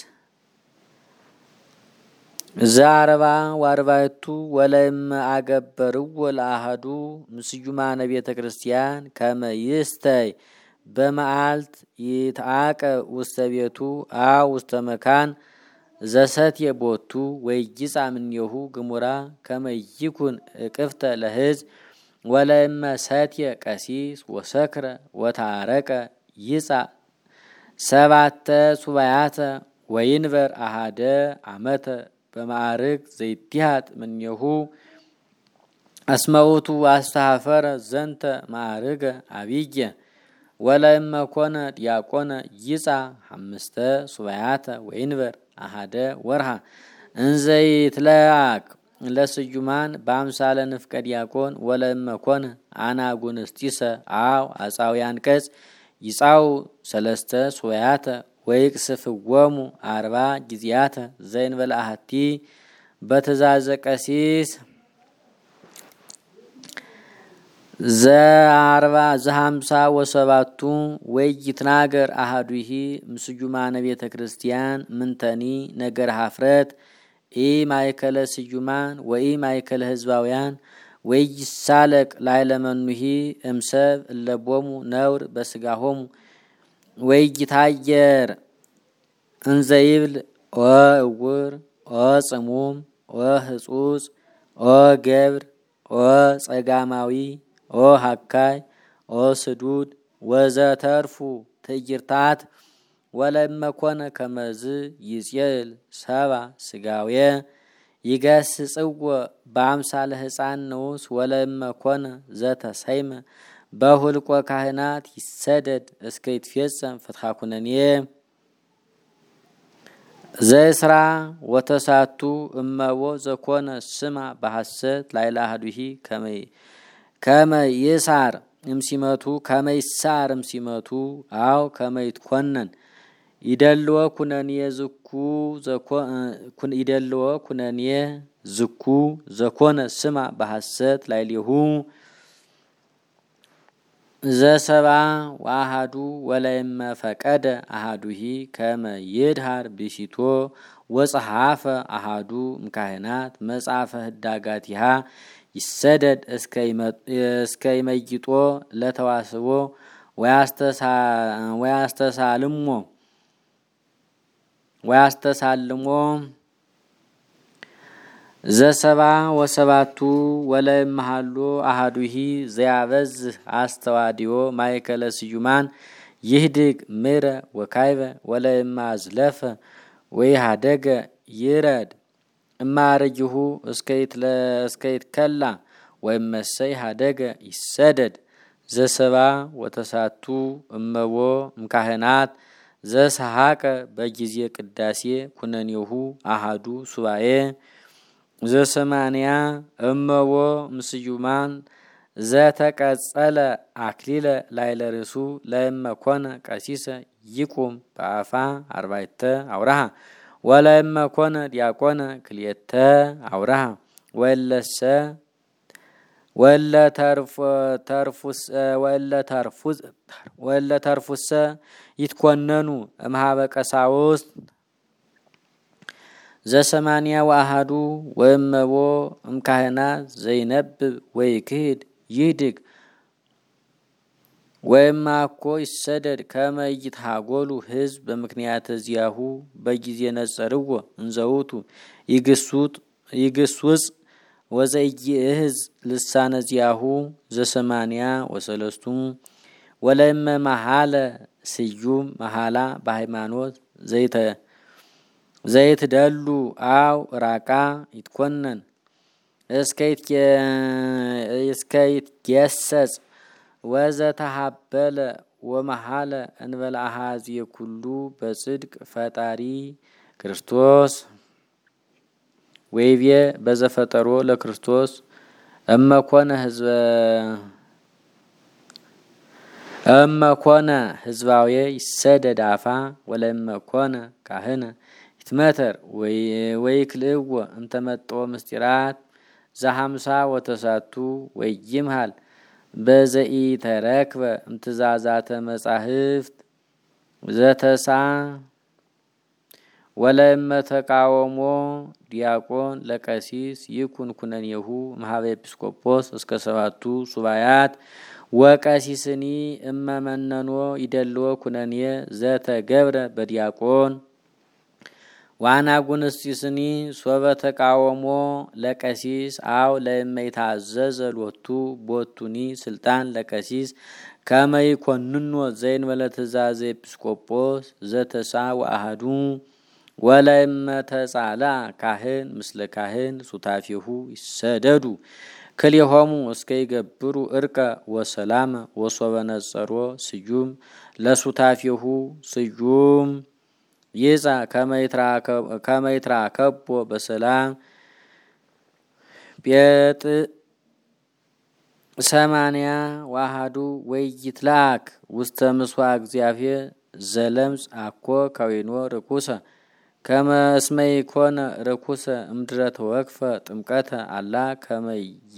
ዛርባ ወአርባዕቱ ወለእመ አገበርዎ ለአሐዱ ምስዩማነ ቤተ ክርስቲያን ከመ ይስተይ በመዓልት ይትአቀ ውስተ ቤቱ አው ውስተ መካን ዘሰትየ ቦቱ ወይጅጻ እምኔሁ ግሙራ ከመ ይኩን እቅፍተ ለሕዝብ ወለእመ ሰትየ ቀሲስ ወሰክረ ወታረቀ ይጻ 7 ሱባያተ ወይንበር አሐደ ዓመተ በማዕርግ ዘይትሃት እምኔሁ አስመውቱ አስተሐፈረ ዘንተ ማዕርገ አብየ ወለእመ ኮነ ዲያቆነ ይጻ 5 ሱባያተ ወይንበር አሐደ ወርሃ እንዘይትለአክ ለስዩማን በአምሳለ ንፍቀ ዲያቆን ወለእመ ኮነ አናጉንስጢሰ አው አጻዊ አንቀጽ ይጻው 3 ሱባያተ ወይቅስፍዎሙ 40 ጊዜያተ ዘይንበለ አሐቲ በትእዛዘ ቀሲስ ዘ50 ወሰባቱ ወይትናገር አሐዱሂ ምስዩማነ ቤተ ክርስቲያን ምንተኒ ነገር ሀፍረት ኢ ማእከለ ስዩማን ወኢ ማእከለ ህዝባውያን ወይሳለቅ ላይለመኑሂ እምሰብ እለቦሙ ነውር በስጋሆሙ ወይታየር እንዘይብል ኦ እውር ኦ ጽሙም ኦ ህጹጽ ኦ ገብር ኦ ጸጋማዊ ኦ ሀካይ ኦ ስዱድ ወዘተርፉ ትዕይርታት ወለመኮነ ከመዝ ይጽል ሰባ ስጋውየ ይገስጽዎ በአምሳለ ሕፃን ንዑስ ወለመኮነ ዘተሰይመ በሁልቆ ካህናት ይሰደድ እስከ ይትፌጸም ፍትሐ ኩነኔ ዘስራ ወተሳቱ እመቦ ዘኮነ ስማ በሐሰት ላይላ አሐዱሂ ከመይ ይሳር እምሲመቱ ከመይ ይሳር እምሲመቱ አው ከመይ ይትኮነን ይደልዎ ኩነኔ ዝኩ ዘኮነ ስማ በሐሰት ላይሌሁ ዘሰባ ወአሐዱ ወለይመ ፈቀደ አሐዱሂ ከመ ይድሃር ብሲቶ ወጸሐፈ አሐዱ እምካህናት መጽሐፈ ህዳጋቲሃ ይሰደድ እስከ ይመይጦ ለተዋስቦ ወያስተሳልሞ ዘሰባ ወሰባቱ ወለይመሃሎ አሐዱሂ ዘያበዝህ አስተዋዲዮ ማእከለ ስዩማን ይህድግ ምረ ወካይበ ወለይማዝለፈ ወይሃደገ ይረድ እማርጅሁ እስከይትከላ ወይመሰይ ሃደገ ይሰደድ ዘሰባ ወተሳቱ እመቦ እምካህናት ዘሰሐቀ በጊዜ ቅዳሴ ኩነኔሁ አሐዱ ሱባኤ ዘሰማንያ እመቦ ምስዩማን ዘተቀጸለ አክሊለ ላይለ ርእሱ ለእመኮነ ቀሲሰ ይቁም በአፋ አርባዕተ አውራሃ ወለእመኮነ ዲያቆነ ክልኤተ አውራሃ ወለተርፉሰ ይትኮነኑ እምኀበ ቀሳውስት ዘሰማንያ ወአሐዱ ወእመቦ እምካህናት ዘይነብብ ወይክህድ ይህድግ ወእምአኮ ይሰደድ ከመ ይትሃጐሉ ሕዝብ በምክንያተ ዚአሁ በጊዜ ነጸርዎ እንዘውቱ ይግሱጽ ወዘኢይእህዝ ልሳነ ዚአሁ ዘሰማንያ ወሰለስቱ ወለእመ መሃለ ስዩም መሃላ በሃይማኖት ዘይትደሉ አው ራቃ ይትኮነን እስከይትገሰጽ ወዘተሃበለ ወመሃለ እንበለ አሐዚ ኩሉ በጽድቅ ፈጣሪ ክርስቶስ ወይቤ በዘፈጠሮ ለክርስቶስ እመኮነ ህዝባዊ ይሰደድ አፋ ወለእመኮነ ካህነ ይትመተር ወይክልእዎ እንተመጦ ምስጢራት ዘሐምሳ ወተሳቱ ወይምሃል በዘኢተረክበ እምትእዛዛተ መጻሕፍት ዘተሳ ወለእመ ተቃወሞ ዲያቆን ለቀሲስ ይኩን ኩነኔሁ እምኀበ ኤጲስቆጶስ እስከ ሰባቱ ሱባኤያት ወቀሲስኒ እመመነኖ ይደልዎ ኩነኔ ዘተገብረ በዲያቆን ዋናጉንስጢስኒ ሶበ ተቃወሞ ለቀሲስ አው ለእመይታዘዘ ሎቱ ቦቱኒ ስልጣን ለቀሲስ ከመ ይኰንኖ ዘእንበለ ትእዛዘ ኤጲስቆጶስ ዘተሳ ወአሐዱ ወለእመ ተጻልአ ካህን ምስለ ካህን ሱታፌሁ ይሰደዱ ክልኤሆሙ እስከ ይገብሩ እርቀ ወሰላመ ወሶበ ነጸሮ ስዩም ለሱታፌሁ ስዩም ይጻ ከመ ይትራከቦ በሰላም ጴጥ ሰማንያ ወአሐዱ ወይትላክ ውስተ ምስዋዕ እግዚአብሔር ዘለምጽ አኮ ከዊኖ ርኩሰ ከመ እስመ ይኮነ ርኩሰ እምድረ ተወክፈ ጥምቀተ አላ ከመ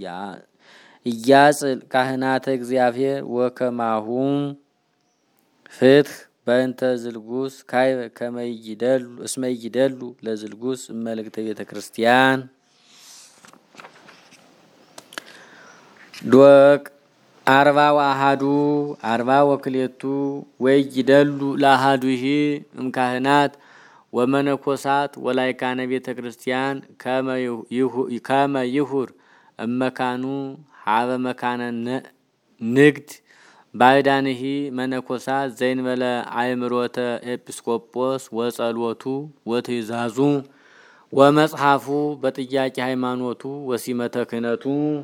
ኢያጽል ካህናተ እግዚአብሔር ወከማሁም ፍትሕ በእንተ ዝልጉስ ካይበ ከመ እስመ ይደሉ ለዝልጉስ መልእክተ ቤተ ክርስቲያን ዶቅ አርባ ወአሐዱ አርባ ወክልኤቱ ወይደሉ ለአሐዱሂ እምካህናት ወመነኮሳት ወላይካነ ቤተ ክርስቲያን ከመ ይሁር እመካኑ ሀበ መካነ ንግድ ባይዳንሂ መነኮሳት ዘይንበለ አእምሮተ ኤጲስቆጶስ ወጸሎቱ ወትእዛዙ ወመጽሐፉ በጥያቄ ሃይማኖቱ ወሲመተ ክህነቱ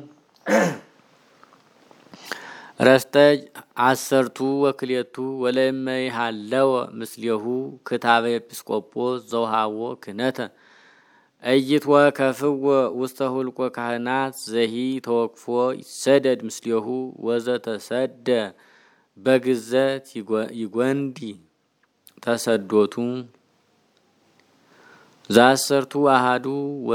ረስተጅ 10 ወክልኤቱ ወለመይ ሃለወ ምስሌሁ ክታበ ኤጲስቆጶስ ዘውሃቦ ክህነተ እይት ወከፍወ ውስተ ሁልቆ ካህናት ዘሂ ተወክፎ ይሰደድ ምስሌሁ ወዘተሰደ በግዘት ይጎንዲ ተሰዶቱ ዛሰርቱ አሃዱ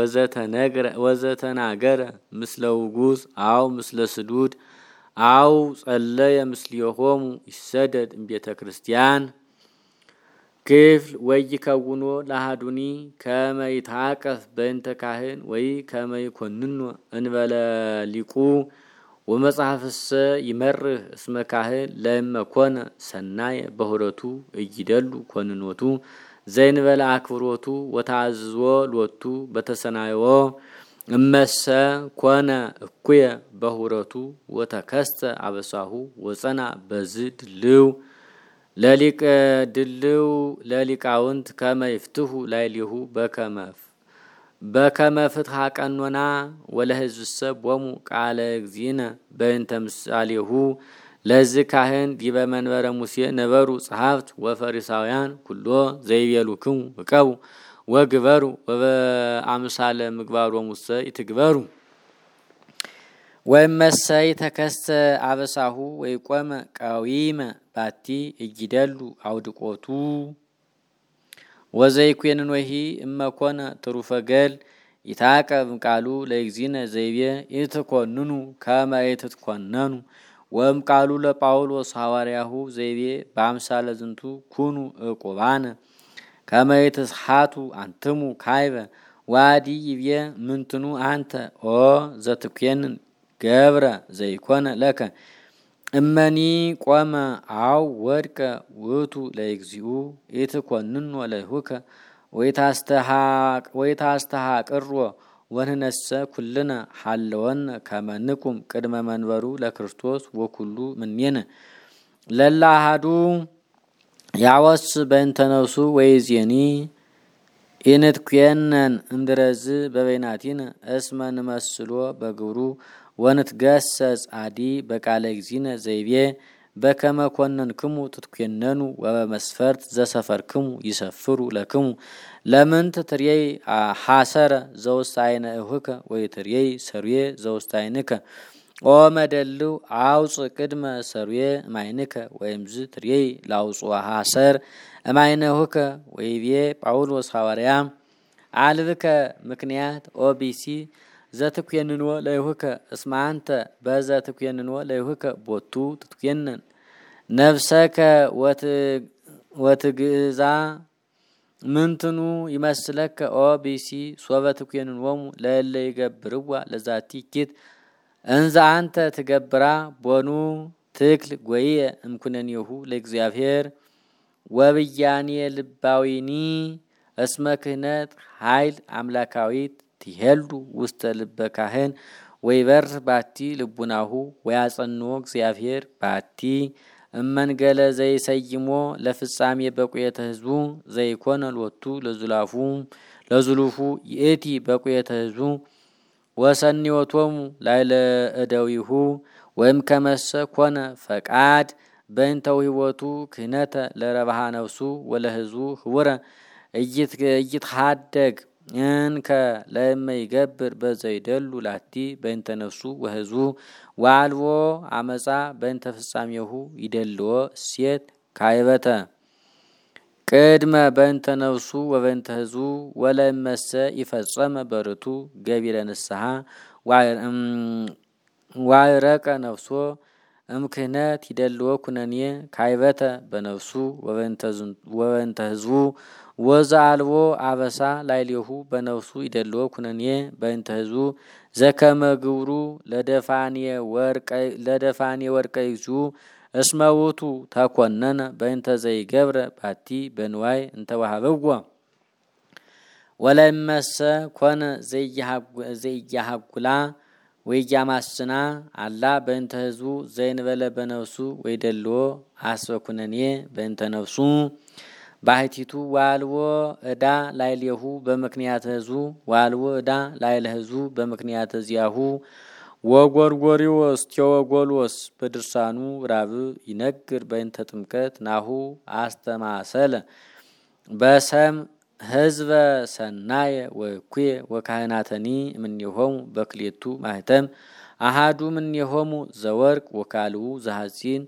ወዘተናገረ ምስለ ውጉዝ አው ምስለ ስዱድ አው ጸለየ ምስሌሆሙ ይሰደድ እምቤተ ክርስቲያን ክፍል ወይከውኖ ለሃዱኒ ከመ ይታቀፍ በእንተ ካህን ወይ ከመ ይኮንኖ እንበለ ሊቁ ወመጽሐፍሰ ይመርህ እስመ ካህን ለመኮነ ሰናየ በሁረቱ እይደሉ ኮንኖቱ ዘይንበለ አክብሮቱ ወታዝዞ ሎቱ በተሰናዮ እመሰ ኮነ እኩየ በሁረቱ ወተከስተ አበሳሁ ወጸና በዝ ድልው ለሊቅ ድልው ለሊቃውንት ከመ ይፍትሁ ላይሊሁ በከመ ፍትሐ ቀኖና ወለህዝብሰ ቦሙ ቃለ እግዚእነ በእንተ ምሳሌሁ ለዚህ ካህን ዲበ መንበረ ሙሴ ነበሩ ጸሐፍት ወፈሪሳውያን ኩሎ ዘይቤሉክሙ እቀቡ ወግበሩ ወበአምሳለ ምግባሮ ሙሴ ይትግበሩ ወመሰይ ተከስተ አበሳሁ ወይቆመ ቃዊመ ባቲ እይደሉ አውድቆቱ ወዘይኩንን ወሂ እመኮነ ትሩፈገል ይታቀብ ቃሉ ለእግዚእነ ዘይቤ ይትኮንኑ ከመ ይትኮነኑ ወም ቃሉ ለጳውሎስ ሐዋርያሁ ዘይቤ በአምሳለ ዝንቱ ኩኑ ዕቁባነ ከመ ይትስሓቱ አንትሙ ካይበ ዋዲ ይቤ ምንትኑ አንተ ኦ ዘትኮንን ገብረ ዘይኮነ ለከ እመኒ ቆመ አው ወድቀ ውእቱ ለእግዚኡ ይትኮንኖ ለይሁከ ወይታስተሃቅሮ ወንነሰ ኩልነ ሐለወነ ከመ ንቁም ቅድመ መንበሩ ለክርስቶስ ወኩሉ ምኔነ ለላ አሐዱ ያወስ በእንተ ነፍሱ ወይዜኒ ኢንትኮነን እምድረዝ በበይናቲነ እስመ ንመስሎ በግብሩ ወንትገሰጽ አዲ በቃለ እግዚእነ ዘይቤ በከመ ኮነንክሙ ትትኮነኑ ወበመስፈርት ዘሰፈርክሙ ይሰፍሩ ለክሙ ለምንት ትርየይ ሐሰረ ዘውስታይነ እሁከ ወይትርየይ ሰርዌ ዘውስታይንከ ኦ መደልው አውጽ ቅድመ ሰርዌ ማይንከ ወይምዝ ትርየይ ላውጽ ሐሰር ማይነሁከ ወይቤ ጳውሎስ ሐዋርያ አልብከ ምክንያት ኦቢሲ ዘትኮንኖ ለይሁከ እስመ አንተ በዘትኮንኖ ለይሁከ ቦቱ ትትኮነን ነፍሰከ ወትግዛ ምንትኑ ይመስለከ ኦቢሲ ሶበ ትኮንኖሙ ለእለ ይገብርዋ ለዛቲ ኪት እንዘ አንተ ትገብራ ቦኑ ትክል ጎየ እምኩነኔሁ ለእግዚአብሔር ወብያኔ ልባዊኒ እስመ ክህነት ኃይል አምላካዊት ትሄሉ ውስተ ልበ ካህን ወይበር ባቲ ልቡናሁ ወያጸንዎ እግዚአብሔር ባቲ እመንገለ ዘይሰይሞ ለፍጻሜ በቁየተ ህዝቡ ዘይኮነ ሎቱ ለዝሉፉ ይእቲ በቁየተ ህዝቡ ወሰኒዮቶሙ ላይለ እደዊሁ ወይም ከመሰ ኮነ ፈቃድ በእንተው ህይወቱ ክህነተ ለረባሃ ነፍሱ ወለህዝቡ ህውረ እይትሃደግ እንከ ለእመ ይገብር በዘይደሉ ላቲ በእንተ ነፍሱ ወህዝቡ ዋልቦ አመፃ በእንተ ፍጻሜሁ ይደልዎ ሴት ካይበተ ቅድመ በእንተ ነፍሱ ወበእንተ ህዝቡ ወለመሰ ይፈጸመ በርቱ ገቢረ ንስሐ ዋይረቀ ነፍሶ እምክህነት ይደልዎ ኩነኔ ካይበተ በነፍሱ ወበእንተ ህዝቡ ወዘአልቦ አበሳ ላይሌሁ በነፍሱ ይደልዎ ኩነኔ በእንተ ህዝቡ ዘከመ ግብሩ ለደፋኔ ወርቀ ይዙ እስመ ውእቱ ተኮነነ በእንተ ዘይገብረ ባቲ በንዋይ እንተዋሃበዋ ወለመሰ ኮነ ዘይያሃጉላ ወይያማስና አላ በእንተ ህዝቡ ዘይንበለ በነፍሱ ወይደልዎ አስበኩነኔ በእንተ ነፍሱ ባህቲቱ ዋልዎ እዳ ላይሌሁ በምክንያት ህዝቡ ዋልዎ እዳ ላይለ ህዝቡ በምክንያት ዚያሁ ወጎርጎሪዎስ ቴዎጎሎስ በድርሳኑ ራብ ይነግር በእንተ ጥምቀት ናሁ አስተማሰለ በሰም ህዝበ ሰናየ ወኩየ ወካህናተኒ እምኔሆሙ በክሌቱ ማህተም አሃዱ እምኔሆሙ ዘወርቅ ወካልኡ ዘሐጺን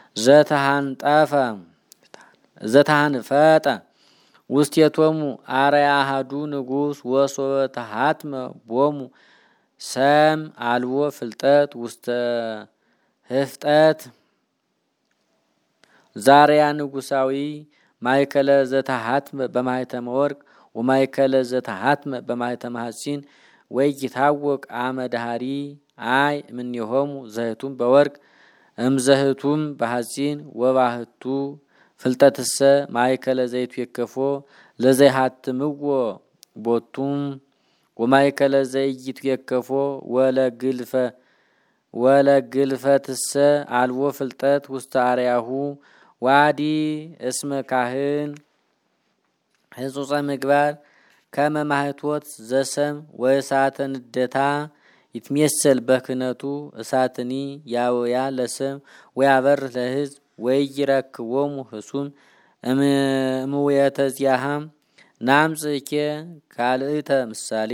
ዘተሃንፈጠ ውስቴቶሙ አርያ አሃዱ ንጉሥ ወሶበ ተሃትመ ቦሙ ሰም አልዎ ፍልጠት ውስተ ህፍጠት ዛርያ ንጉሳዊ ማይከለ ዘተሃትመ በማህተመ ወርቅ ወማይከለ ዘተሃትመ በማህተመ ሐጺን ወይታወቅ አመዳሃሪ አይ እምኔሆሙ ዘህቱም በወርቅ እምዘህቱም በሐጺን ወባህቱ ፍልጠትሰ ማይከለ ዘይቱ የከፎ ለዘይሃትምዎ ቦቱም ወማይከለ ዘይቱ የከፎ ወለግልፈትሰ አልዎ ፍልጠት ውስተ አርያሁ ዋዲ እስመ ካህን ህጹጸ ምግባር ከመ ማህቶት ዘሰም ወእሳተ ንደታ ይትሜሰል በክነቱ እሳትኒ ያወያ ለሰም ወያበር ለህዝብ ወይረክቦሙ ህሱም እምውየተ ዚያሃም ናምጽኬ ካልእተ ምሳሌ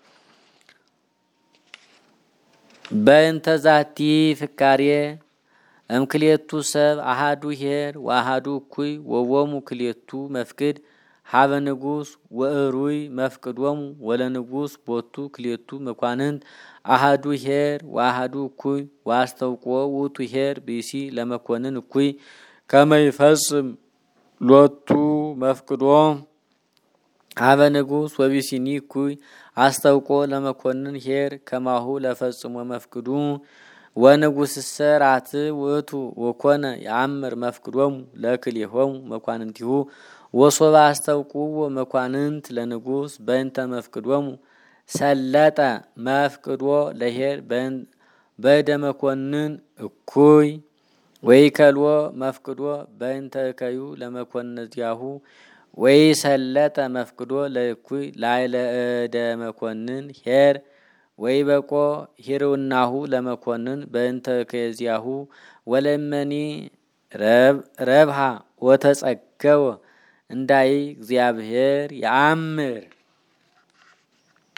በእንተ ዛቲ ፍካሬ እምክሌቱ ሰብ አሃዱ ሄር ወአሃዱ እኩይ ወወሙ ክሌቱ መፍቅድ ሀበ ንጉሥ ወእሩይ መፍቅዶሙ ወለንጉሥ ቦቱ ክሌቱ መኳንንት አሃዱ ሄር ወአሃዱ እኩይ ዋስተውቆ ውቱ ሄር ብእሲ ለመኮንን እኩይ ከመይፈጽም ሎቱ መፍቅዶ ሀበ ንጉሥ ወቢሲኒ እኩይ አስተውቆ ለመኮንን ሄር ከማሁ ለፈጽሞ መፍቅዱ ወንጉሥ ሰራት ውእቱ ወኮነ ያምር መፍቅዶሙ ለክልኤሆሙ መኳንንቲሁ ወሶባ አስተውቁዎ መኳንንት ለንጉሥ በእንተ መፍቅዶሙ ሰለጠ መፍቅዶ ለሄር በእደ መኮንን እኩይ ወይከልዎ መፍቅዶ በእንተ እከዩ ለመኮንን ዚያሁ ወይ ሰለጠ መፍቅዶ ለእኩይ ላዕለ እደ መኮንን ሄር ወይ በቆ ሂሩናሁ ለመኮንን በእንተ ከዚያሁ ወለመኒ ረብሃ ወተጸገወ እንዳይ እግዚአብሔር ያምር